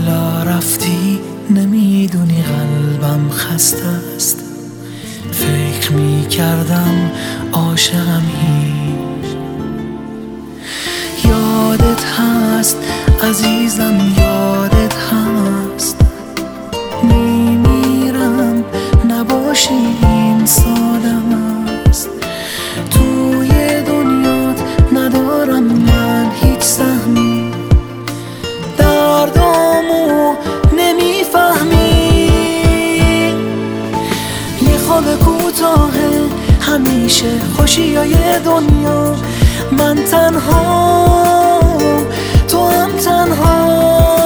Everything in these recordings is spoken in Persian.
حالا رفتی نمیدونی قلبم خسته است. فکر میکردم عاشقمی. یادت هست عزیزم، یادت هست میمیرم نباشی این سالم است. توی دنیات ندارم من هیچ سهمی، دردامو نمیفهمی. یه خواب کوتاهه همیشه خوشیای دنیا، من تنها تو هم تنها.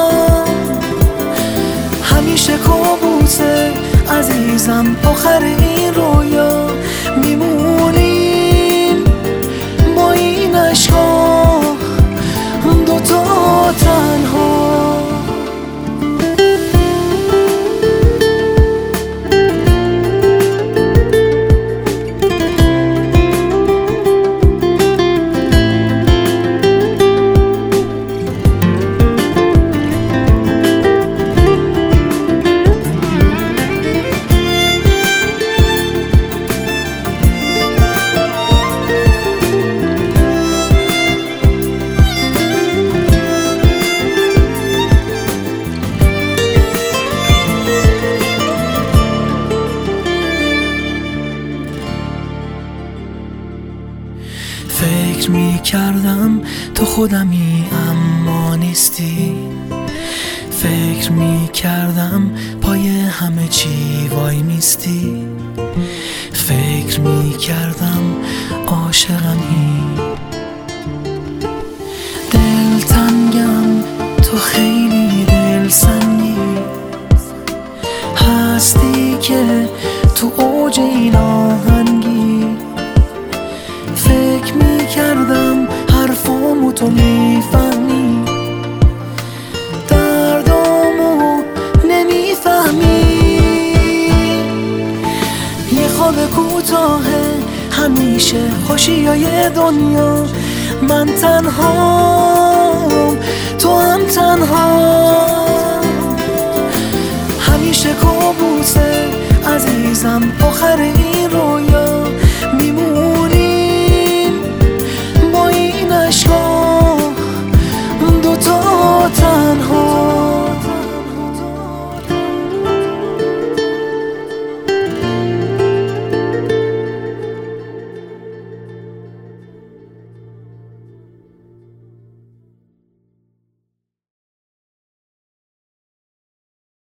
همیشه کابوسه عزیزم آخر این رویا، میمونیم با این عشقا دوتا تنها. فکر میکردم تو خودمی اما نیستی. فکر میکردم پای همه چی وای میستی. فکر میکردم عاشقمی. دلتنگم تو خیلی دلسنگی هستی که تو اوج این آهنگی. فکر میکردم حرفامو تو میفهمی، دردامو نمیفهمی. یه خواب کوتاهه همیشه خوشیای دنیا، من تنها تو هم تنها. همیشه کابوسه عزیزم آخر